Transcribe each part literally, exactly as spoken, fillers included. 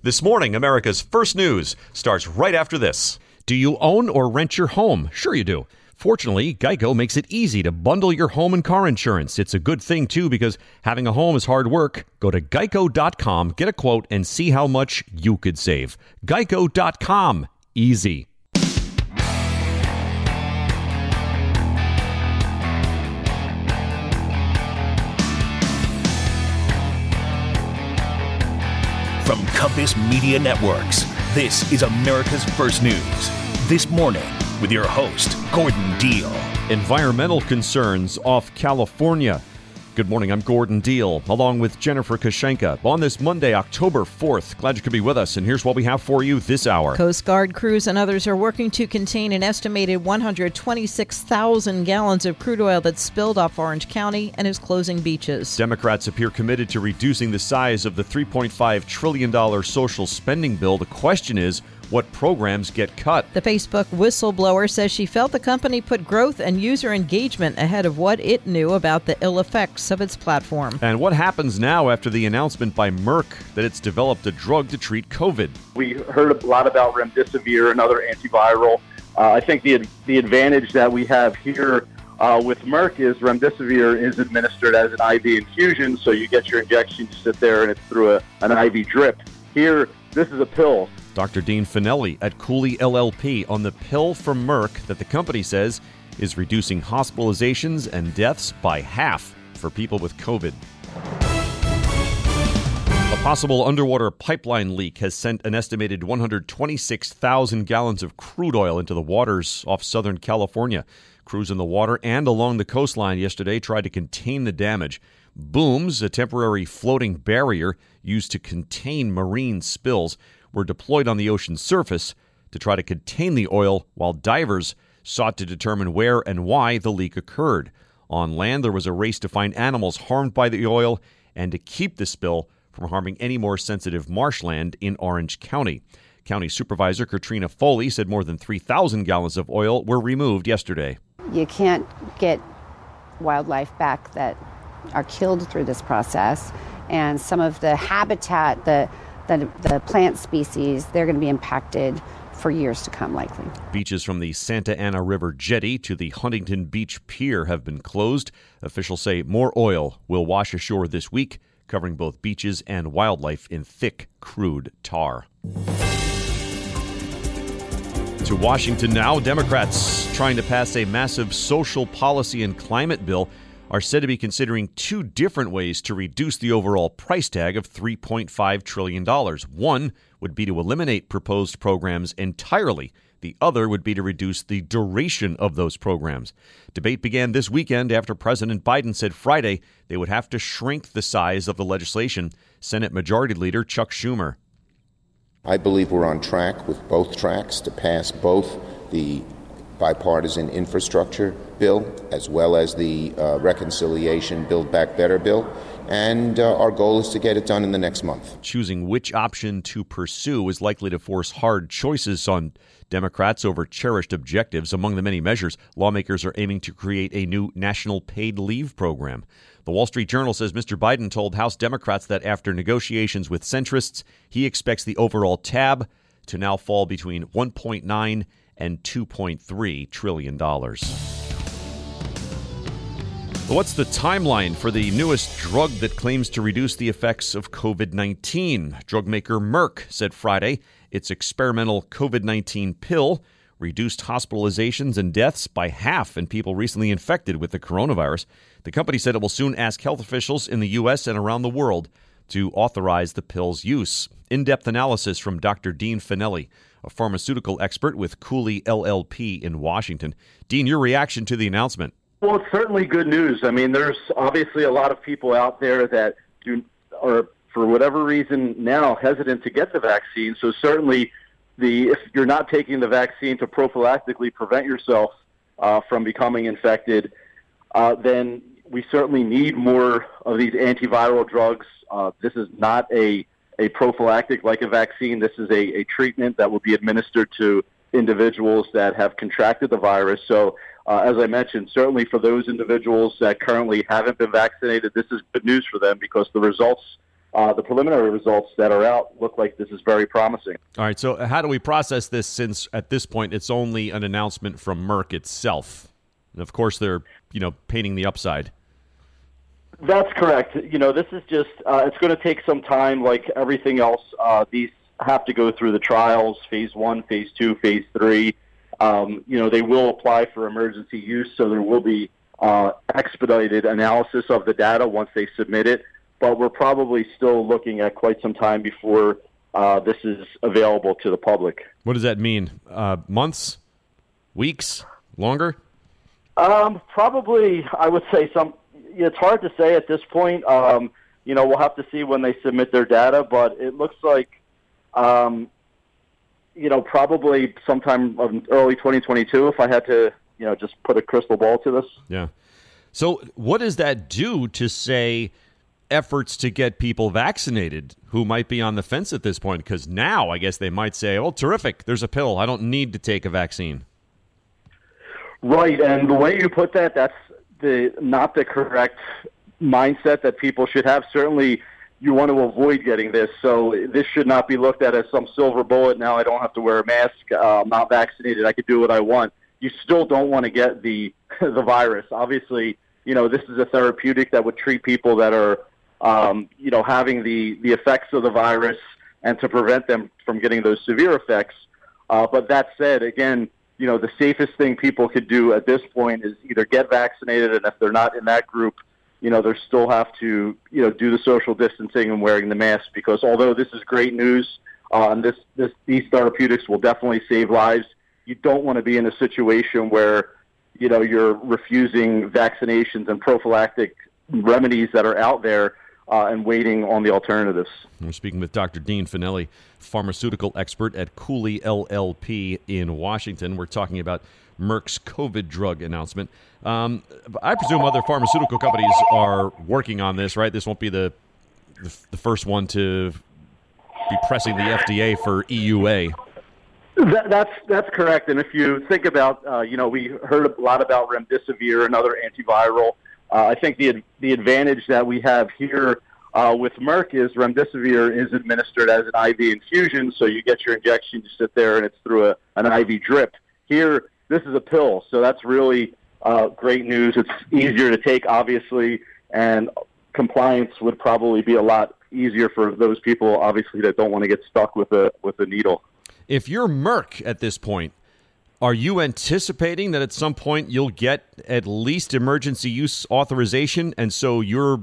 This morning, America's First News starts right after this. Do you own or rent your home? Sure you do. Fortunately, Geico makes it easy to bundle your home and car insurance. It's a good thing, too, because having a home is hard work. Go to geico dot com, get a quote, and see how much you could save. geico dot com. Easy. From Compass Media Networks, this is America's First News. This morning, with your host, Gordon Deal. Environmental concerns off California. Good morning, I'm Gordon Deal, along with Jennifer Kashenka. On this Monday, October fourth, glad you could be with us, and here's what we have for you this hour. Coast Guard crews and others are working to contain an estimated one hundred twenty-six thousand gallons of crude oil that spilled off Orange County and is closing beaches. Democrats appear committed to reducing the size of the three point five trillion dollars social spending bill. The question is, what programs get cut? The Facebook whistleblower says she felt the company put growth and user engagement ahead of what it knew about the ill effects of its platform. And what happens now after the announcement by Merck that it's developed a drug to treat COVID? We heard a lot about remdesivir, another antiviral. Uh, I think the the advantage that we have here uh, with Merck is remdesivir is administered as an I V infusion, so you get your injection, you sit there, and it's through a, an I V drip. Here, this is a pill. Doctor Dean Finelli at Cooley L L P on the pill from Merck that the company says is reducing hospitalizations and deaths by half for people with COVID. A possible underwater pipeline leak has sent an estimated one hundred twenty-six thousand gallons of crude oil into the waters off Southern California. Crews in the water and along the coastline yesterday tried to contain the damage. Booms, a temporary floating barrier used to contain marine spills, were deployed on the ocean's surface to try to contain the oil while divers sought to determine where and why the leak occurred. On land, there was a race to find animals harmed by the oil and to keep the spill from harming any more sensitive marshland in Orange County. County Supervisor Katrina Foley said more than three thousand gallons of oil were removed yesterday. You can't get wildlife back that are killed through this process, and some of the habitat, the The, the plant species, they're going to be impacted for years to come, likely. Beaches from the Santa Ana River jetty to the Huntington Beach Pier have been closed. Officials say more oil will wash ashore this week, covering both beaches and wildlife in thick, crude tar. To Washington now, Democrats trying to pass a massive social policy and climate bill are said to be considering two different ways to reduce the overall price tag of three point five trillion dollars. One would be to eliminate proposed programs entirely. The other would be to reduce the duration of those programs. Debate began this weekend after President Biden said Friday they would have to shrink the size of the legislation. Senate Majority Leader Chuck Schumer. I believe we're on track with both tracks to pass both the bipartisan infrastructure bill as well as the uh, reconciliation Build Back Better bill, and uh, our goal is to get it done in the next month. Choosing which option to pursue is likely to force hard choices on Democrats over cherished objectives. Among the many measures, lawmakers are aiming to create a new national paid leave program. The Wall Street Journal says Mister Biden told House Democrats that after negotiations with centrists, he expects the overall tab to now fall between one point nine and two point three trillion dollars. What's the timeline for the newest drug that claims to reduce the effects of COVID nineteen? Drug maker Merck said Friday its experimental COVID nineteen pill reduced hospitalizations and deaths by half in people recently infected with the coronavirus. The company said it will soon ask health officials in the U S and around the world to authorize the pill's use. In-depth analysis from Doctor Dean Finelli, a pharmaceutical expert with Cooley L L P in Washington. Dean, your reaction to the announcement? Well, it's certainly good news. I mean, there's obviously a lot of people out there that do, are, for whatever reason, now hesitant to get the vaccine. So certainly, the if you're not taking the vaccine to prophylactically prevent yourself uh, from becoming infected, uh, then we certainly need more of these antiviral drugs. Uh, this is not a, a prophylactic like a vaccine. This is a, a treatment that will be administered to individuals that have contracted the virus. So, uh, as I mentioned, certainly for those individuals that currently haven't been vaccinated, this is good news for them because the results uh, the preliminary results that are out look like this is very promising. All right, so how do we process this since at this point it's only an announcement from Merck itself? And of course, they're, you know, painting the upside. That's correct. You know, this is just, uh, it's going to take some time like everything else. Uh, these have to go through the trials, phase one, phase two, phase three. Um, you know, they will apply for emergency use, so there will be uh, expedited analysis of the data once they submit it. But we're probably still looking at quite some time before uh, this is available to the public. What does that mean? Uh, months? Weeks? Longer? Um, probably, I would say some. It's hard to say at this point. Um, you know, we'll have to see when they submit their data, but it looks like, um, you know, probably sometime of early twenty twenty-two. If I had to, you know, just put a crystal ball to this. Yeah. So, what does that do to say efforts to get people vaccinated who might be on the fence at this point? Because now, I guess they might say, "Oh, terrific! There's a pill. I don't need to take a vaccine." Right, and the way you put that, that's the not the correct mindset that people should have. Certainly, you want to avoid getting this, so this should not be looked at as some silver bullet. Now I don't have to wear a mask. Uh, I'm not vaccinated. I can do what I want. You still don't want to get the the virus. Obviously, you know, this is a therapeutic that would treat people that are, um, you know, having the, the effects of the virus and to prevent them from getting those severe effects. Uh, but that said, again, you know, the safest thing people could do at this point is either get vaccinated, and if they're not in that group, you know, they still have to, you know, do the social distancing and wearing the mask, because although this is great news, uh, and this, this, these therapeutics will definitely save lives, you don't want to be in a situation where, you know, you're refusing vaccinations and prophylactic remedies that are out there uh, and waiting on the alternatives. We're speaking with Doctor Dean Finelli, pharmaceutical expert at Cooley L L P in Washington. We're talking about Merck's COVID drug announcement. Um, I presume other pharmaceutical companies are working on this, right? This won't be the the, the first one to be pressing the F D A for E U A. That, that's that's correct. And if you think about, uh, you know, we heard a lot about remdesivir, another antiviral. Uh, I think the the advantage that we have here uh, with Merck is remdesivir is administered as an I V infusion, so you get your injection, you sit there, and it's through a, an I V drip. Here, this is a pill, so that's really uh, great news. It's easier to take, obviously, and compliance would probably be a lot easier for those people, obviously, that don't want to get stuck with a with a needle. If you're Merck at this point, are you anticipating that at some point you'll get at least emergency use authorization, and so you're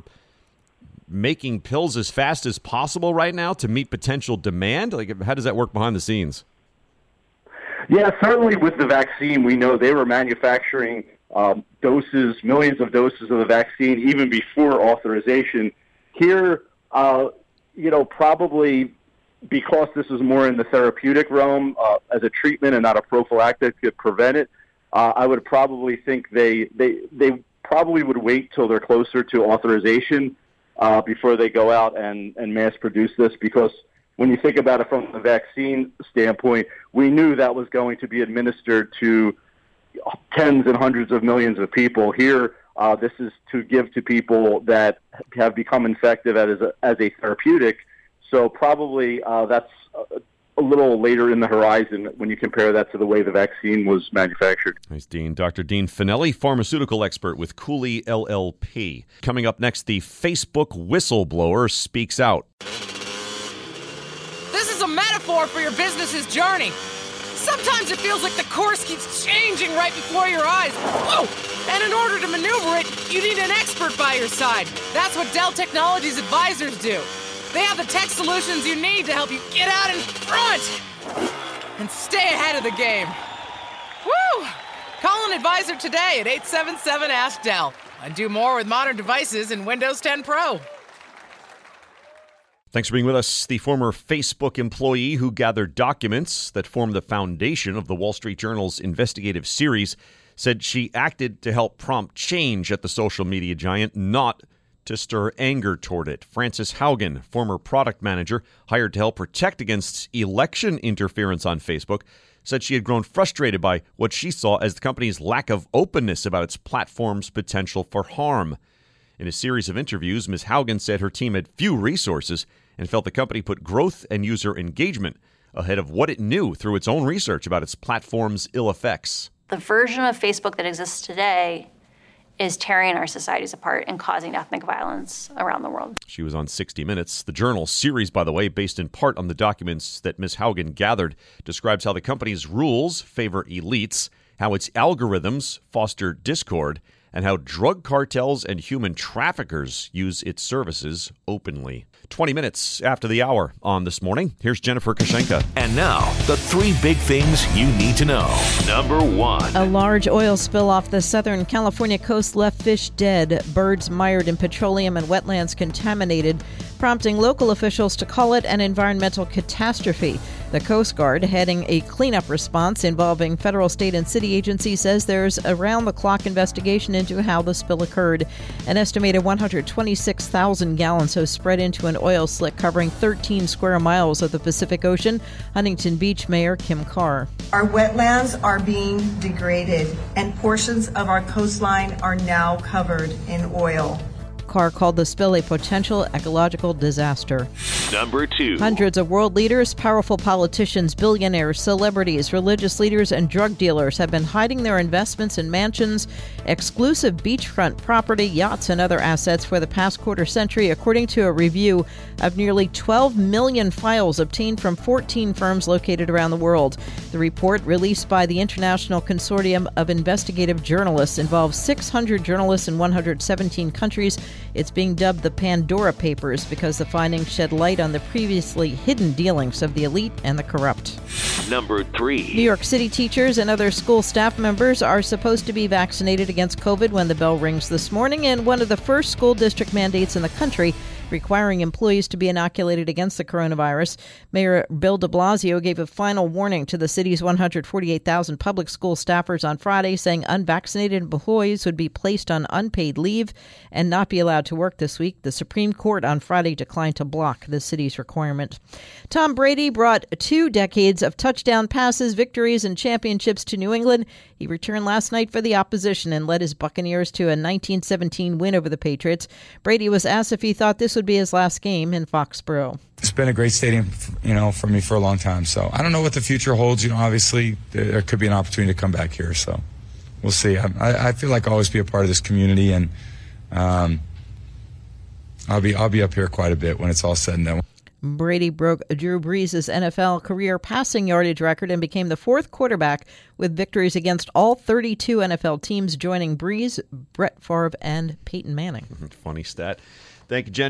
making pills as fast as possible right now to meet potential demand? Like, how does that work behind the scenes? Yeah, certainly with the vaccine, we know they were manufacturing um, doses, millions of doses of the vaccine even before authorization. Here, uh, you know, probably because this is more in the therapeutic realm uh, as a treatment and not a prophylactic to prevent it, uh, I would probably think they, they they probably would wait till they're closer to authorization uh, before they go out and, and mass produce this, because when you think about it from the vaccine standpoint, we knew that was going to be administered to tens and hundreds of millions of people. Here, uh, this is to give to people that have become infected as a, as a therapeutic. So probably uh, that's a, a little later in the horizon when you compare that to the way the vaccine was manufactured. Nice, Dean. Doctor Dean Finelli, pharmaceutical expert with Cooley L L P. Coming up next, the Facebook whistleblower speaks out. This is a metaphor for your business's journey. Sometimes it feels like the course keeps changing right before your eyes. Whoa! And in order to maneuver it, you need an expert by your side. That's what Dell Technologies advisors do. They have the tech solutions you need to help you get out in front and stay ahead of the game. Woo! Call an advisor today at eight seven seven, ask Dell and do more with modern devices in Windows ten Pro. Thanks for being with us. The former Facebook employee who gathered documents that form the foundation of the Wall Street Journal's investigative series said she acted to help prompt change at the social media giant, not to stir anger toward it. Frances Haugen, former product manager hired to help protect against election interference on Facebook, said she had grown frustrated by what she saw as the company's lack of openness about its platform's potential for harm. In a series of interviews, Miz Haugen said her team had few resources and felt the company put growth and user engagement ahead of what it knew through its own research about its platform's ill effects. The version of Facebook that exists today is tearing our societies apart and causing ethnic violence around the world. She was on sixty minutes. The Journal series, by the way, based in part on the documents that Miz Haugen gathered, describes how the company's rules favor elites, how its algorithms foster discord, and how drug cartels and human traffickers use its services openly. twenty minutes after the hour on This Morning, here's Jennifer Kashenka. And now, the three big things you need to know. Number one. A large oil spill off the Southern California coast left fish dead, birds mired in petroleum and wetlands contaminated, prompting local officials to call it an environmental catastrophe. The Coast Guard, heading a cleanup response involving federal, state, and city agencies, says there's a round-the-clock investigation into how the spill occurred. An estimated one hundred twenty-six thousand gallons have spread into an oil slick covering thirteen square miles of the Pacific Ocean. Huntington Beach Mayor Kim Carr. Our wetlands are being degraded, and portions of our coastline are now covered in oil. Carr called the spill a potential ecological disaster. Number two. Hundreds of world leaders, powerful politicians, billionaires, celebrities, religious leaders, and drug dealers have been hiding their investments in mansions, exclusive beachfront property, yachts, and other assets for the past quarter century, according to a review of nearly twelve million files obtained from fourteen firms located around the world. The report, released by the International Consortium of Investigative Journalists, involves six hundred journalists in one hundred seventeen countries. It's being dubbed the Pandora Papers because the findings shed light on the previously hidden dealings of the elite and the corrupt. Number three. New York City teachers and other school staff members are supposed to be vaccinated against COVID when the bell rings this morning, and one of the first school district mandates in the country requiring employees to be inoculated against the coronavirus. Mayor Bill de Blasio gave a final warning to the city's one hundred forty-eight thousand public school staffers on Friday, saying unvaccinated employees would be placed on unpaid leave and not be allowed to work this week. The Supreme Court on Friday declined to block the city's requirement. Tom Brady brought two decades of touchdown passes, victories, and championships to New England. He returned last night for the opposition and led his Buccaneers to a nineteen seventeen win over the Patriots. Brady was asked if he thought this would be his last game in Foxborough. It's been a great stadium, you know, for me for a long time. So I don't know what the future holds. You know, obviously there could be an opportunity to come back here. So we'll see. I, I feel like I'll always be a part of this community, and um, I'll be I'll be up here quite a bit when it's all said and done. Brady broke Drew Brees' N F L career passing yardage record and became the fourth quarterback with victories against all thirty-two N F L teams, joining Brees, Brett Favre, and Peyton Manning. Funny stat. Thank you, Jen.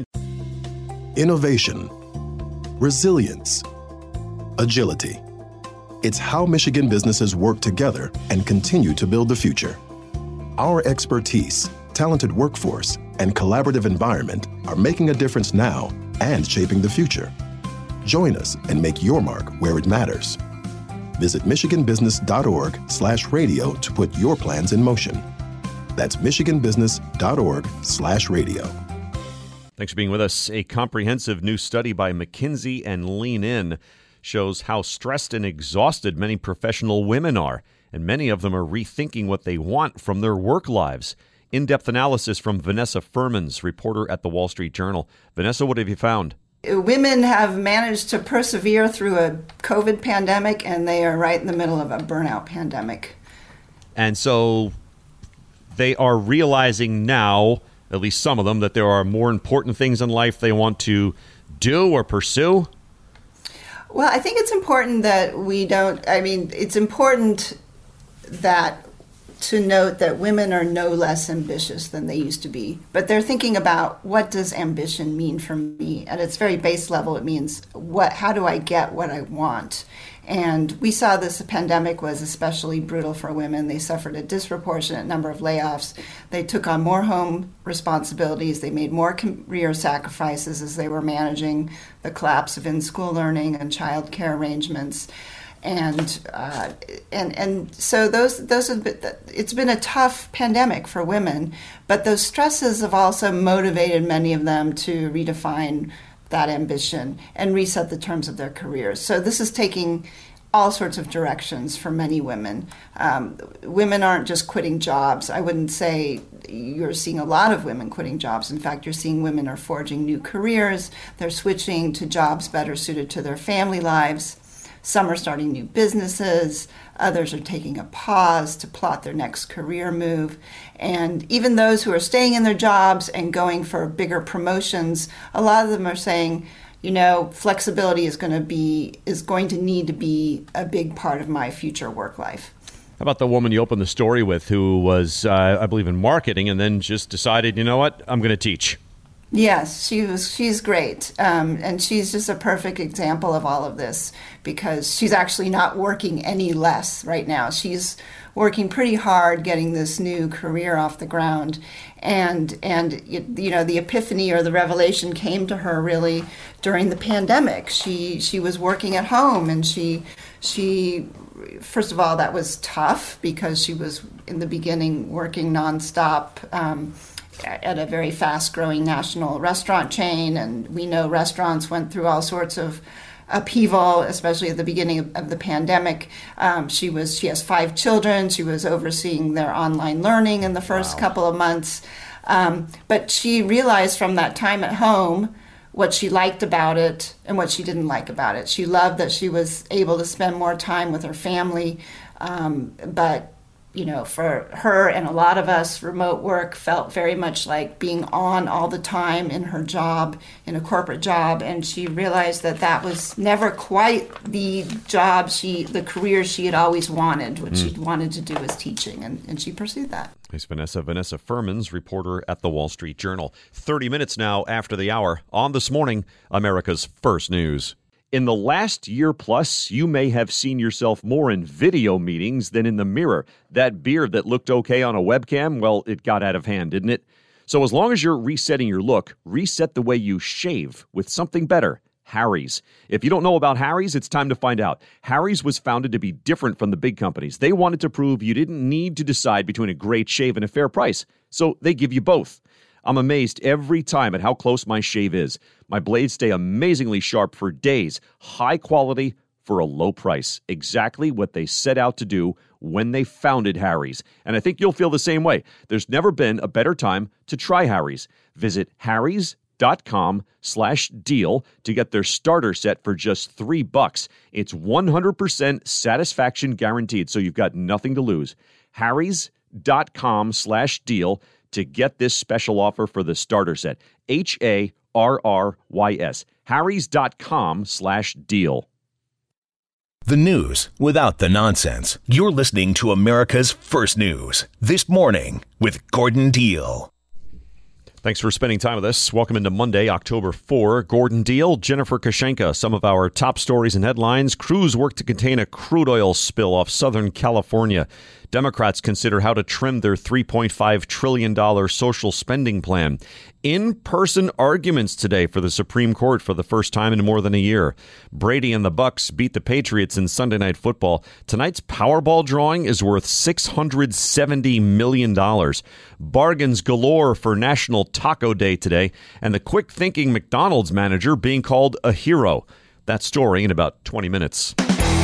Innovation, resilience, agility. It's how Michigan businesses work together and continue to build the future. Our expertise, talented workforce, and collaborative environment are making a difference now and shaping the future. Join us and make your mark where it matters. Visit michiganbusiness.org slash radio to put your plans in motion. That's michiganbusiness.org slash radio. Thanks for being with us. A comprehensive new study by McKinsey and Lean In shows how stressed and exhausted many professional women are, and many of them are rethinking what they want from their work lives. In-depth analysis from Vanessa Furmans, reporter at The Wall Street Journal. Vanessa, what have you found? Women have managed to persevere through a COVID pandemic, and they are right in the middle of a burnout pandemic. And so they are realizing now, at least some of them, that there are more important things in life they want to do or pursue? Well, I think it's important that we don't, I mean, it's important that to note that women are no less ambitious than they used to be. But they're thinking about, what does ambition mean for me? At its very base level, it means, what? How do I get what I want? And we saw this pandemic was especially brutal for women. They suffered a disproportionate number of layoffs. They took on more home responsibilities. They made more career sacrifices as they were managing the collapse of in-school learning and child care arrangements. And uh, and and so those those have been, it's been a tough pandemic for women, but those stresses have also motivated many of them to redefine that ambition and reset the terms of their careers. So this is taking all sorts of directions for many women. Um, women aren't just quitting jobs. I wouldn't say you're seeing a lot of women quitting jobs. In fact, you're seeing women are forging new careers. They're switching to jobs better suited to their family lives. Some are starting new businesses. Others are taking a pause to plot their next career move. And even those who are staying in their jobs and going for bigger promotions, a lot of them are saying, you know, flexibility is going to be is going to need to be a big part of my future work life. How about the woman you opened the story with who was, uh, I believe, in marketing and then just decided, you know what, I'm going to teach? Yes, she was. She's great, um, and she's just a perfect example of all of this because she's actually not working any less right now. She's working pretty hard getting this new career off the ground, and and you know the epiphany or the revelation came to her really during the pandemic. She she was working at home, and she she. First of all, that was tough because she was in the beginning working nonstop um, at a very fast-growing national restaurant chain, and we know restaurants went through all sorts of upheaval, especially at the beginning of, of the pandemic. Um, she was she has five children. She was overseeing their online learning in the first wow. couple of months, um, but she realized from that time at home what she liked about it and what she didn't like about it. She loved that she was able to spend more time with her family, um, but you know, for her and a lot of us, remote work felt very much like being on all the time in her job, in a corporate job, and she realized that that was never quite the job she, the career she had always wanted. What mm. she wanted to do was teaching, and, and she pursued that. Thanks, Vanessa. Vanessa Furmans, reporter at the Wall Street Journal. thirty minutes now after the hour on This Morning, America's First News. In the last year plus, you may have seen yourself more in video meetings than in the mirror. That beard that looked okay on a webcam, well, it got out of hand, didn't it? So as long as you're resetting your look, reset the way you shave with something better. Harry's. If you don't know about Harry's, it's time to find out. Harry's was founded to be different from the big companies. They wanted to prove you didn't need to decide between a great shave and a fair price. So they give you both. I'm amazed every time at how close my shave is. My blades stay amazingly sharp for days. High quality for a low price. Exactly what they set out to do when they founded Harry's. And I think you'll feel the same way. There's never been a better time to try Harry's. Visit harrys.com slash deal to get their starter set for just three bucks. It's one hundred percent satisfaction guaranteed, so you've got nothing to lose. harrys.com slash deal to get this special offer for the starter set. H A R R Y S. harrys.com slash deal. The news without the nonsense. You're listening to America's First News. This Morning with Gordon Deal. Thanks for spending time with us. Welcome into Monday, October fourth. Gordon Deal, Jennifer Kashenka. Some of our top stories and headlines. Crews work to contain a crude oil spill off Southern California. Democrats consider how to trim their three point five trillion dollars social spending plan. In-person arguments today for the Supreme Court for the first time in more than a year. Brady and the Bucks beat the Patriots in Sunday Night Football. Tonight's Powerball drawing is worth six hundred seventy million dollars. Bargains galore for National Taco Day today, and the quick-thinking McDonald's manager being called a hero. That story in about twenty minutes.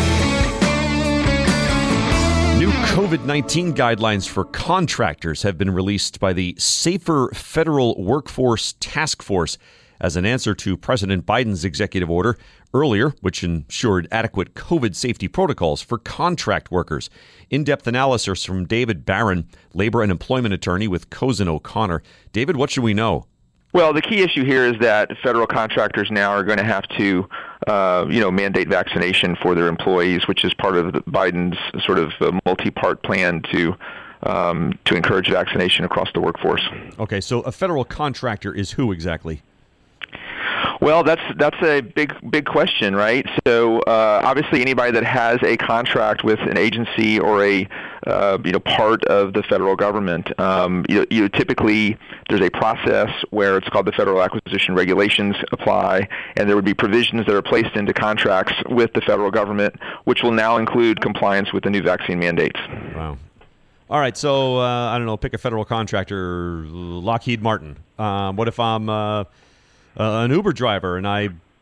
New COVID nineteen guidelines for contractors have been released by the Safer Federal Workforce Task Force as an answer to President Biden's executive order earlier, which ensured adequate COVID safety protocols for contract workers. In-depth analysis from David Barron, labor and employment attorney with Cozen O'Connor. David, what should we know? Well, the key issue here is that federal contractors now are going to have to, uh, you know, mandate vaccination for their employees, which is part of the Biden's sort of uh, multi-part plan to um, to encourage vaccination across the workforce. Okay, so a federal contractor is who exactly? Well, that's that's a big big question, right? So uh, obviously, anybody that has a contract with an agency or a uh, you know part of the federal government, um, you, you typically there's a process where it's called the Federal Acquisition Regulations apply, and there would be provisions that are placed into contracts with the federal government, which will now include compliance with the new vaccine mandates. Wow. All right, so uh, I don't know, pick a federal contractor, Lockheed Martin. Um, what if I'm uh, Uh, an Uber driver and I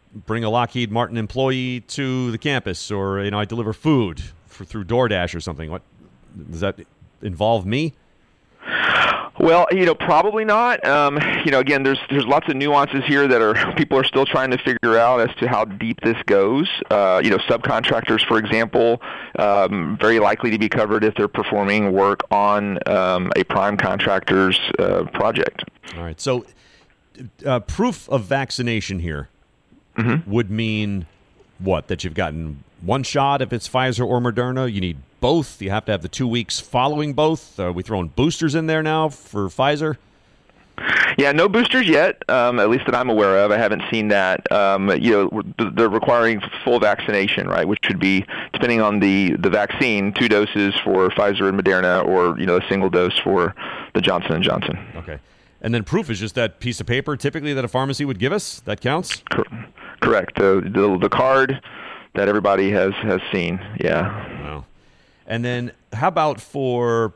bring a Lockheed Martin employee to the campus, or you know, I deliver food for, through DoorDash or something. What does that involve me? Well, you know, probably not. Um, you know, again, there's there's lots of nuances here that are people are still trying to figure out as to how deep this goes. Uh, you know, subcontractors, for example, um, very likely to be covered if they're performing work on um, a prime contractor's uh, project. All right. So, uh, proof of vaccination here mm-hmm. would mean what? That you've gotten one shot if it's Pfizer or Moderna. You need both. You have to have the two weeks following both. Are we throwing boosters in there now for Pfizer? Yeah, no boosters yet, um, at least that I'm aware of. I haven't seen that. Um, you know, they're requiring full vaccination, right, which would be, depending on the, the vaccine, two doses for Pfizer and Moderna, or, you know, a single dose for the Johnson and Johnson. Okay. And then proof is just that piece of paper typically that a pharmacy would give us? That counts? Cor- correct. Uh, the, the card that everybody has, has seen, yeah. Wow. And then how about for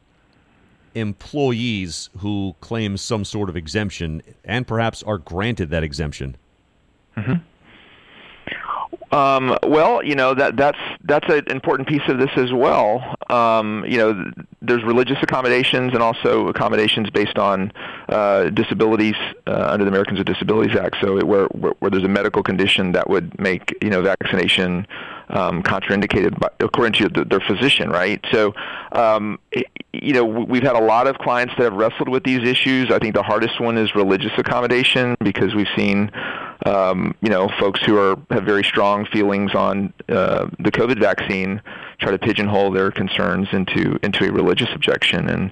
employees who claim some sort of exemption and perhaps are granted that exemption? Mm-hmm. Um, well, you know, that that's that's an important piece of this as well. Um, you know, there's religious accommodations and also accommodations based on uh, disabilities uh, under the Americans with Disabilities Act. So it, where, where where there's a medical condition that would make, you know, vaccination um, contraindicated by, according to the, their physician, right? So, um, it, you know, we've had a lot of clients that have wrestled with these issues. I think the hardest one is religious accommodation, because we've seen Um, you know, folks who are have very strong feelings on uh, the COVID vaccine try to pigeonhole their concerns into into a religious objection, and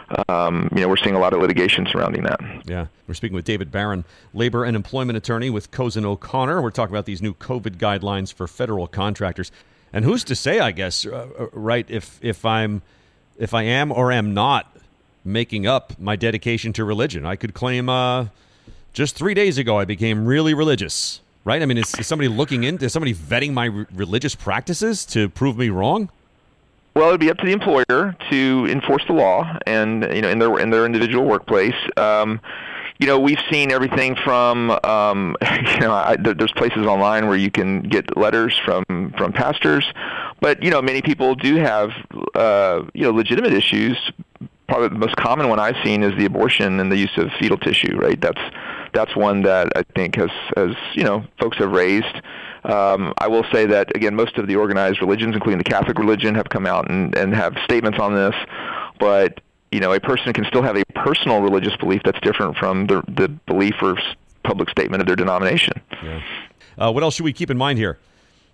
um, you know, we're seeing a lot of litigation surrounding that. Yeah, we're speaking with David Barron, labor and employment attorney with Cozen O'Connor. We're talking about these new COVID guidelines for federal contractors, and who's to say, I guess, uh, right? If if I'm if I am or am not making up my dedication to religion, I could claim. Uh, Just three days ago, I became really religious, right? I mean, is, is somebody looking into, is somebody vetting my re- religious practices to prove me wrong? Well, it'd be up to the employer to enforce the law, and you know, in their in their individual workplace. Um, you know, we've seen everything from, um, you know, I, there, there's places online where you can get letters from from pastors, but you know, many people do have, uh, you know, legitimate issues. Probably the most common one I've seen is the abortion and the use of fetal tissue, right? That's that's one that I think has, has you know, folks have raised. Um, I will say that, again, most of the organized religions, including the Catholic religion, have come out and, and have statements on this. But, you know, a person can still have a personal religious belief that's different from the, the belief or public statement of their denomination. Yeah. Uh, what else should we keep in mind here?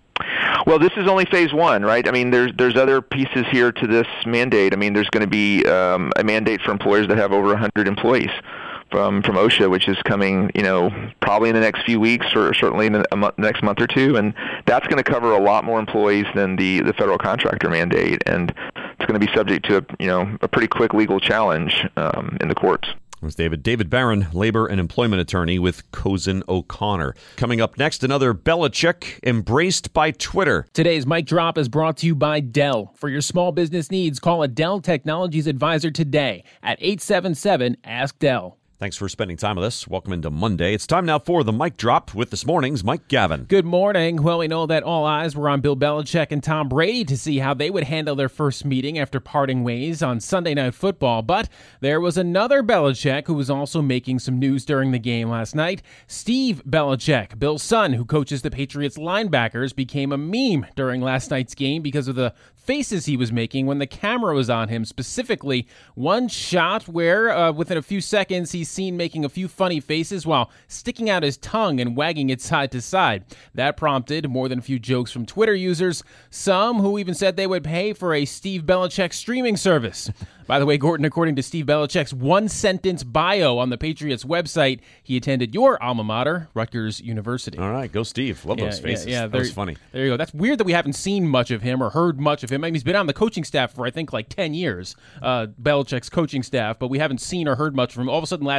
Well, this is only phase one, right? I mean, there's there's other pieces here to this mandate. I mean, there's going to be um, a mandate for employers that have over one hundred employees from from OSHA, which is coming, you know, probably in the next few weeks, or certainly in the a month, next month or two, and that's going to cover a lot more employees than the the federal contractor mandate, and it's going to be subject to a, you know, a pretty quick legal challenge um, in the courts. That's David. David Barron, labor and employment attorney with Cozen O'Connor. Coming up next, another Belichick embraced by Twitter. Today's Mic Drop is brought to you by Dell. For your small business needs, call a Dell Technologies advisor today at eight seven seven, ask Dell. Thanks for spending time with us. Welcome into Monday. It's time now for the Mic Drop with this morning's Mike Gavin. Good morning. Well, we know that all eyes were on Bill Belichick and Tom Brady to see how they would handle their first meeting after parting ways on Sunday Night Football. But there was another Belichick who was also making some news during the game last night. Steve Belichick, Bill's son, who coaches the Patriots linebackers, became a meme during last night's game because of the faces he was making when the camera was on him. Specifically, one shot where uh, within a few seconds he's seen making a few funny faces while sticking out his tongue and wagging it side to side. That prompted more than a few jokes from Twitter users, some who even said they would pay for a Steve Belichick streaming service. By the way, Gordon, according to Steve Belichick's one-sentence bio on the Patriots website, he attended your alma mater, Rutgers University. All right, go Steve. Love yeah, those faces. Yeah, yeah, that was funny. There you go. That's weird that we haven't seen much of him or heard much of him. I mean, he's been on the coaching staff for, I think, like ten years, uh, Belichick's coaching staff, but we haven't seen or heard much from him. All of a sudden last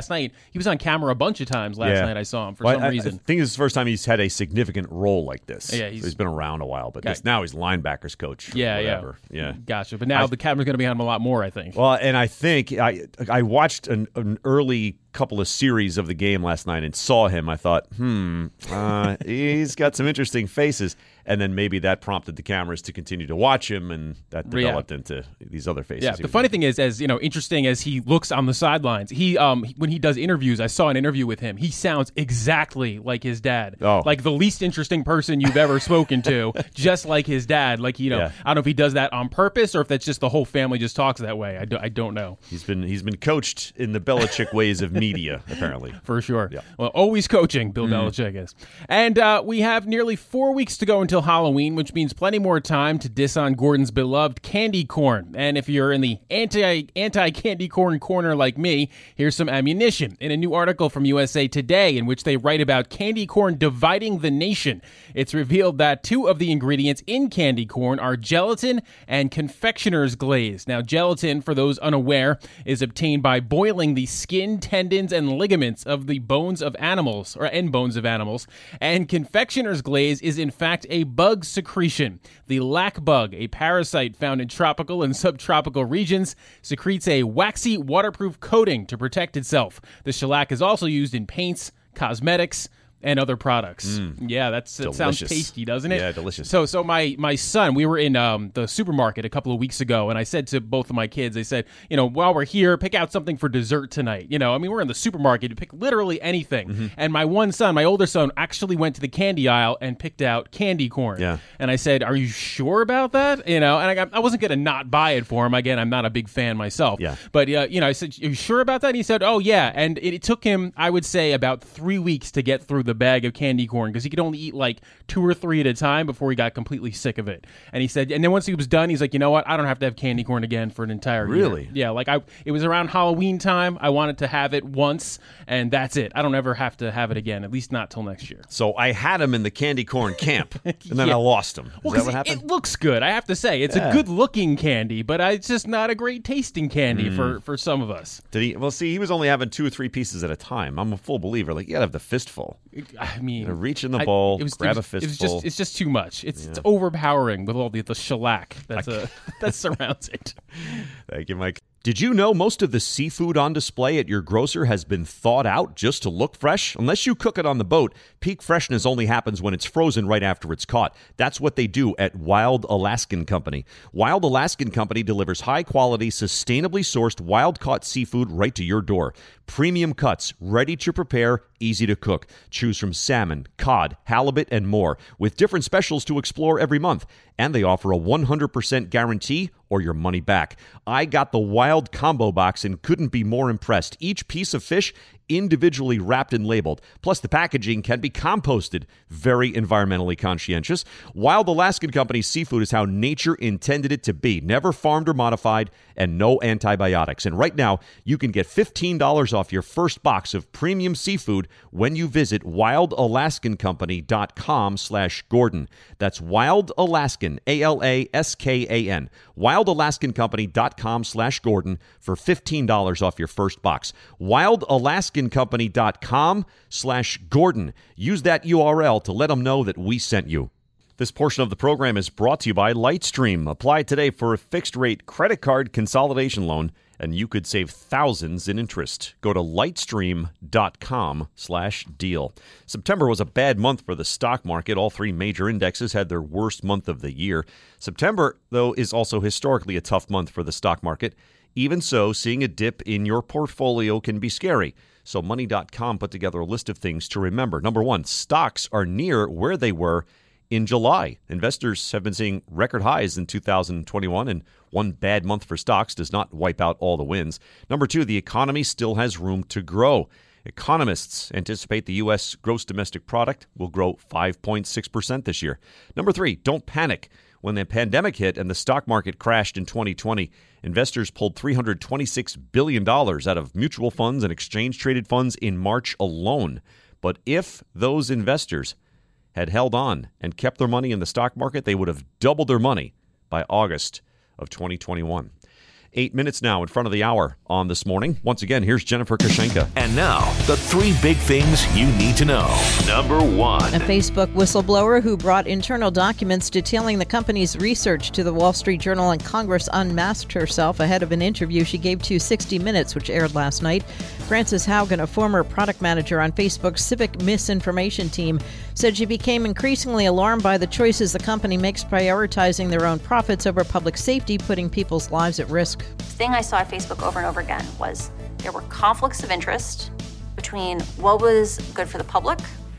last night. He was on camera a bunch of times last yeah. night. I saw him for well, some I, reason. I think this is the first time he's had a significant role like this. Yeah, he's, so he's been around a while, but got, this, now he's linebackers coach. Yeah, whatever. yeah, yeah. Gotcha. But now I, the camera's going to be on him a lot more, I think. Well, and I think I I watched an, an early couple of series of the game last night and saw him. I thought, hmm, uh, he's got some interesting faces. And then maybe that prompted the cameras to continue to watch him, and that developed yeah. into these other faces. Yeah, the funny thing is, as you know, interesting as he looks on the sidelines, he um when he does interviews, I saw an interview with him. He sounds exactly like his dad, oh. like the least interesting person you've ever spoken to, just like his dad. Like you know, yeah. I don't know if he does that on purpose or if that's just the whole family just talks that way. I, do, I don't know. He's been he's been coached in the Belichick ways of media, apparently. For sure. Yeah. Well, always coaching, Bill mm. Belichick is. And uh, we have nearly four weeks to go until Halloween, which means plenty more time to diss on Gordon's beloved candy corn. And if you're in the anti anti candy corn corner like me, here's some ammunition. In a new article from U S A Today in which they write about candy corn dividing the nation, it's revealed that two of the ingredients in candy corn are gelatin and confectioner's glaze. Now, gelatin, for those unaware, is obtained by boiling the skin, tendons, and ligaments of the bones of animals, or end bones of animals. And confectioner's glaze is in fact a bug secretion. The lac bug, a parasite found in tropical and subtropical regions, secretes a waxy, waterproof coating to protect itself. The shellac is also used in paints, cosmetics, and other products. Mm. Yeah, that's that sounds tasty, doesn't it? Yeah, delicious. So, so my my son, we were in um, the supermarket a couple of weeks ago, and I said to both of my kids, I said, you know, while we're here, pick out something for dessert tonight. You know, I mean, we're in the supermarket, you pick literally anything. Mm-hmm. And my one son, my older son, actually went to the candy aisle and picked out candy corn. Yeah. And I said, are you sure about that? You know, and I got, I wasn't going to not buy it for him. Again, I'm not a big fan myself. Yeah. But uh, you know, I said, are you sure about that? And he said, oh yeah. And it, it took him, I would say, about three weeks to get through the bag of candy corn, because he could only eat like two or three at a time before he got completely sick of it. And he said, and then once he was done, he's like, you know what? I don't have to have candy corn again for an entire year. Really? Yeah. Like I, it was around Halloween time. I wanted to have it once, and that's it. I don't ever have to have it again, at least not till next year. So I had him in the candy corn camp, and then yeah. I lost him. Is well, that what happened? It looks good. I have to say, it's yeah. a good looking candy, but it's just not a great tasting candy mm. for for some of us. Did he? Well, see, he was only having two or three pieces at a time. I'm a full believer. Like you gotta have the fistful. I mean, you know, reach in the I, bowl, it was, grab it was, a fistful. It was just, it's just too much. It's, yeah. it's overpowering with all the, the shellac that's a, that surrounds it. Thank you, Mike. Did you know most of the seafood on display at your grocer has been thawed out just to look fresh? Unless you cook it on the boat, peak freshness only happens when it's frozen right after it's caught. That's what they do at Wild Alaskan Company. Wild Alaskan Company delivers high-quality, sustainably sourced, wild-caught seafood right to your door. Premium cuts, ready to prepare, easy to cook. Choose from salmon, cod, halibut, and more, with different specials to explore every month. And they offer a one hundred percent guarantee or your money back. I got the Wild Combo Box and couldn't be more impressed. Each piece of fish individually wrapped and labeled. Plus, the packaging can be composted. Very environmentally conscientious. Wild Alaskan Company's seafood is how nature intended it to be. Never farmed or modified, and no antibiotics. And right now, you can get fifteen dollars off your first box of premium seafood when you visit wild alaskan company dot com slash Gordon. That's Wild Alaskan, A L A S K A N. wild alaskan company dot com slash Gordon for fifteen dollars off your first box. wild alaskan company dot com slash Gordon. Use that U R L to let them know that we sent you. This portion of the program is brought to you by Lightstream. Apply today for a fixed-rate credit card consolidation loan, and you could save thousands in interest. Go to lightstream dot com slash deal. September was a bad month for the stock market. All three major indexes had their worst month of the year. September, though, is also historically a tough month for the stock market. Even so, seeing a dip in your portfolio can be scary. So money dot com put together a list of things to remember. Number one, stocks are near where they were in July. Investors have been seeing record highs in two thousand twenty-one, and one bad month for stocks does not wipe out all the wins. Number two, the economy still has room to grow. Economists anticipate the U S gross domestic product will grow five point six percent this year. Number three, don't panic. When the pandemic hit and the stock market crashed in twenty twenty, investors pulled three hundred twenty-six billion dollars out of mutual funds and exchange-traded funds in March alone. But if those investors had held on and kept their money in the stock market, they would have doubled their money by August of twenty twenty-one. Eight minutes now in front of the hour on This Morning. Once again, here's Jennifer Kushenka. And now, the three big things you need to know. Number one. A Facebook whistleblower who brought internal documents detailing the company's research to the Wall Street Journal and Congress unmasked herself ahead of an interview she gave to sixty minutes, which aired last night. Frances Haugen, a former product manager on Facebook's civic misinformation team, said she became increasingly alarmed by the choices the company makes prioritizing their own profits over public safety, putting people's lives at risk. The thing I saw at Facebook over and over again was there were conflicts of interest between what was good for the public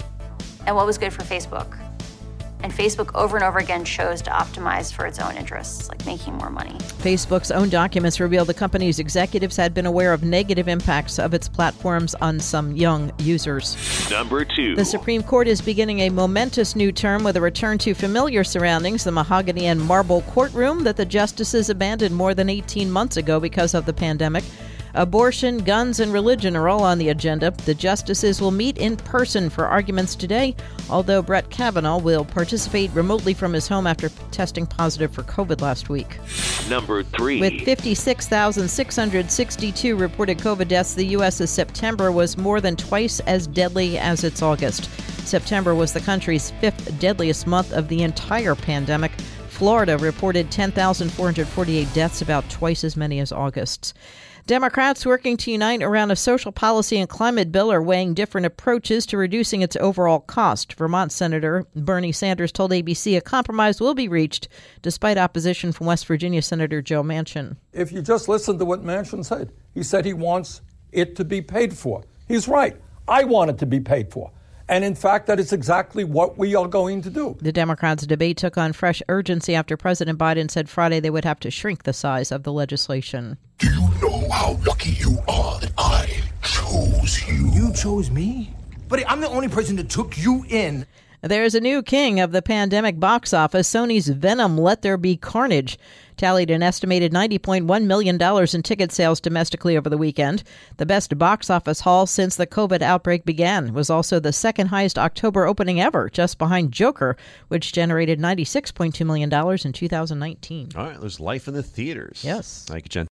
and what was good for Facebook. And Facebook over and over again chose to optimize for its own interests, like making more money. Facebook's own documents reveal the company's executives had been aware of negative impacts of its platforms on some young users. Number two. The Supreme Court is beginning a momentous new term with a return to familiar surroundings, the mahogany and marble courtroom that the justices abandoned more than eighteen months ago because of the pandemic. Abortion, guns, and religion are all on the agenda. The justices will meet in person for arguments today, although Brett Kavanaugh will participate remotely from his home after testing positive for COVID last week. Number three. With fifty-six thousand six hundred sixty-two reported COVID deaths, the U S.'s September was more than twice as deadly as its August. September was the country's fifth deadliest month of the entire pandemic. Florida reported ten thousand four hundred forty-eight deaths, about twice as many as August's. Democrats working to unite around a social policy and climate bill are weighing different approaches to reducing its overall cost. Vermont Senator Bernie Sanders told A B C a compromise will be reached despite opposition from West Virginia Senator Joe Manchin. If you just listen to what Manchin said, he said he wants it to be paid for. He's right. I want it to be paid for. And in fact, that is exactly what we are going to do. The Democrats' debate took on fresh urgency after President Biden said Friday they would have to shrink the size of the legislation. Do you know how lucky you are that I chose you? You chose me? But I'm the only person that took you in. There's a new king of the pandemic box office. Sony's Venom: Let There Be Carnage tallied an estimated ninety point one million dollars in ticket sales domestically over the weekend. The best box office haul since the COVID outbreak began. It was also the second highest October opening ever, just behind Joker, which generated ninety-six point two million dollars in two thousand nineteen. All right, there's life in the theaters. Yes. Thank you, Jen.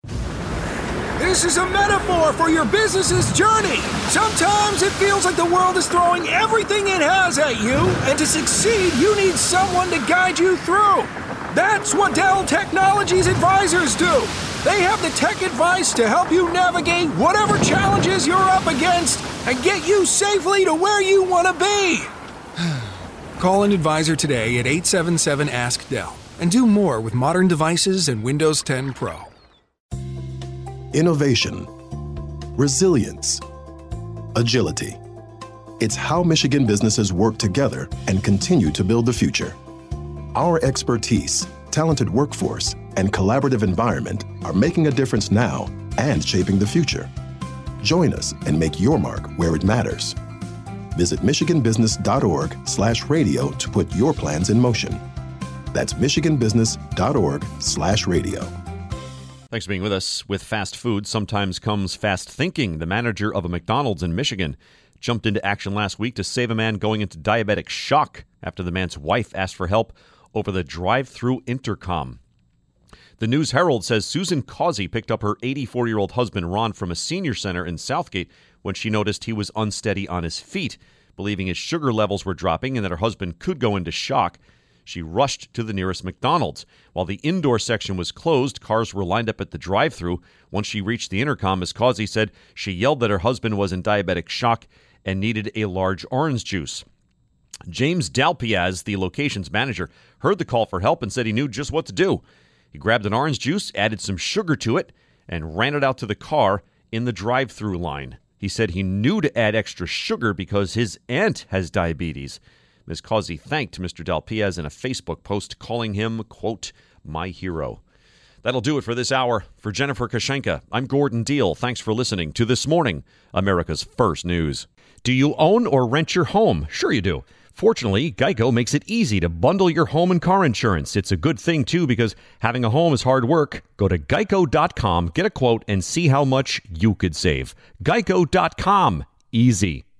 This is a metaphor for your business's journey. Sometimes it feels like the world is throwing everything it has at you, and to succeed, you need someone to guide you through. That's what Dell Technologies Advisors do. They have the tech advice to help you navigate whatever challenges you're up against and get you safely to where you want to be. Call an advisor today at eight seven seven, ask Dell and do more with modern devices and Windows ten Pro. Innovation, resilience, agility. It's how Michigan businesses work together and continue to build the future. Our expertise, talented workforce, and collaborative environment are making a difference now and shaping the future. Join us and make your mark where it matters. Visit michiganbusiness.org slash radio to put your plans in motion. That's michiganbusiness.org slash radio. Thanks for being with us. With fast food, sometimes comes fast thinking. The manager of a McDonald's in Michigan jumped into action last week to save a man going into diabetic shock after the man's wife asked for help over the drive-through intercom. The News Herald says Susan Causey picked up her eighty-four-year-old husband, Ron, from a senior center in Southgate when she noticed he was unsteady on his feet. Believing his sugar levels were dropping and that her husband could go into shock, she rushed to the nearest McDonald's. While the indoor section was closed, cars were lined up at the drive-thru. Once she reached the intercom, Miz Causey said she yelled that her husband was in diabetic shock and needed a large orange juice. James Dalpiaz, the location's manager, heard the call for help and said he knew just what to do. He grabbed an orange juice, added some sugar to it, and ran it out to the car in the drive-thru line. He said he knew to add extra sugar because his aunt has diabetes. Miz Causey thanked Mister Dalpiaz in a Facebook post, calling him, quote, my hero. That'll do it for this hour. For Jennifer Kushenka, I'm Gordon Deal. Thanks for listening to This Morning, America's First News. Do you own or rent your home? Sure you do. Fortunately, Geico makes it easy to bundle your home and car insurance. It's a good thing, too, because having a home is hard work. Go to geico dot com, get a quote, and see how much you could save. geico dot com. Easy.